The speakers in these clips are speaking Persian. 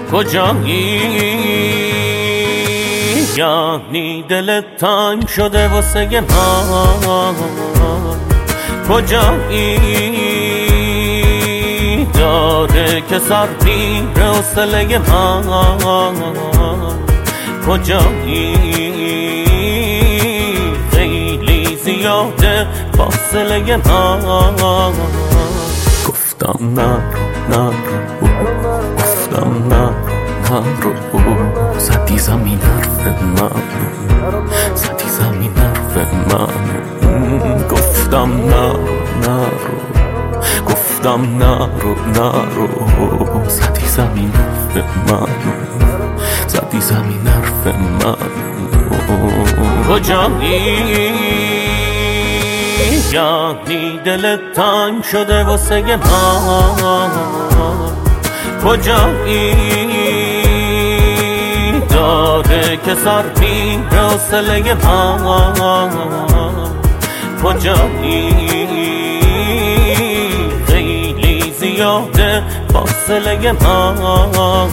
کجایی؟ یعنی دلت تنگ شده واسه من. کجایی؟ داره که سر میره حوصله من. کجایی؟ خیلی زیاده فاصله من. گفتم نرو گفتم نرو زدی زمین حرف منو، زدی زمین حرف منو. گفتم نرو گفتم نرو زدی زمین حرف منو، زدی زمین حرف منو. کجایی؟ یعنی دلت تنگ شده واسه من. کجایی؟ داره که سر میره حوصله من. کجایی؟ خیلی زیاده فاصله من.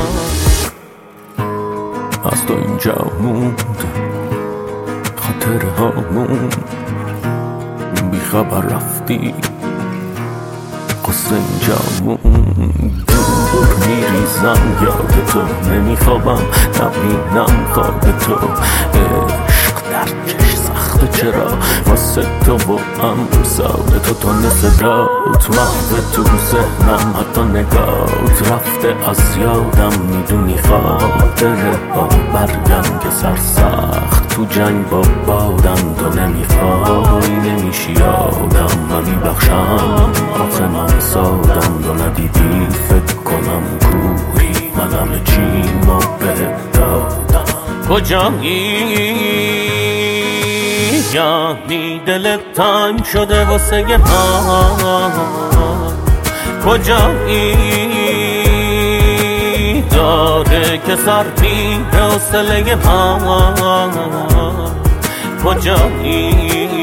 از تو اینجا موند خاطر هامون، بی خبر رفتی قصه اینجا موند. دور میریزم یاد تو، نمیخوابم نبینم خواب تو. عشق درکش سخته چرا واسه تو و امثال تو نصدات محو تو ذهنم، حتی نگات رفته از یادم. میدونی خاطره ها برگم که سرسخت تو جنگ با بادم. تو نمیخوای نمیشی یادم، من میبخشم آخه من سادم. تو ندیدی فکر کنم کوری، من همه چیمو بهت دادم. کجایی؟ یعنی دلت تنگ شده واسه من. کجایی؟ داره که سر میره حوصله من. کجایی؟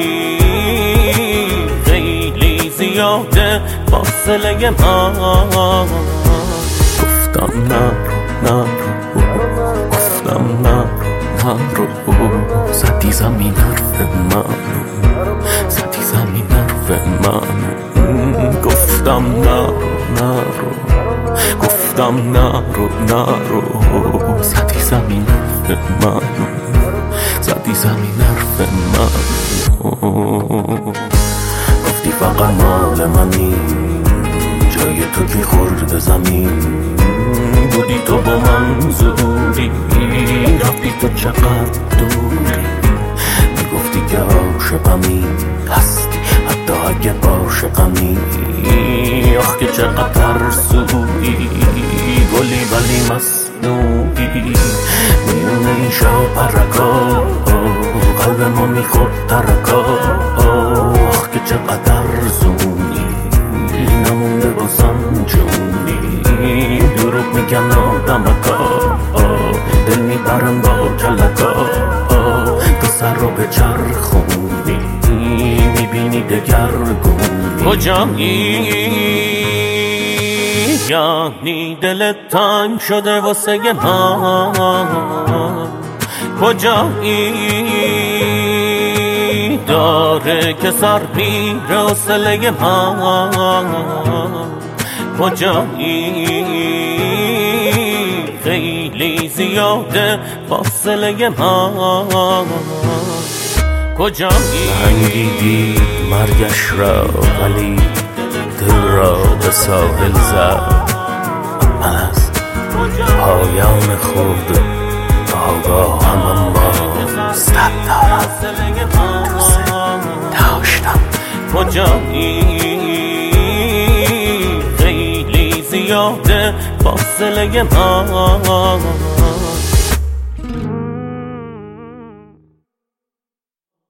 خیلی زیاده فاصله من. گفتم نرو گفتم نرو زدی زمین حرف منو، زدی زمین حرف منو. گفتم نرو گفتم نرو زدی زمین حرف منو، زدی زمین حرف منو. گفتی فقط مال منی، جای تو کی خورد زمین. بودی تو با من زوری، رفتی تو چقدر دوری. میگفتی که عاشقمی هستی حتی اگه عاشقمی. آخ که چقدر ترسویی، گلی ولی مصنوعی. میونه این شب پرکا قلب ما میخورد ترکا. آخ که چقدر زونی، نمونده بازم جونی. دروغ میگن آدمکا، دل میبرن با کلکا. تو سر رو به چرخونی، میبینی دگرگونی. کجایی؟ یعنی دلت تنگ شده واسه من. کجایی؟ داره که سر میره حوصله من. کجایی؟ خیلی زیاده فاصله من. کجایی؟ انگیدی مرگش را ولی دل را به ساحل زد. من از پایان خود آگاهم، اما صد داشتم. کجایی؟ خیلی زیاده فاصله من.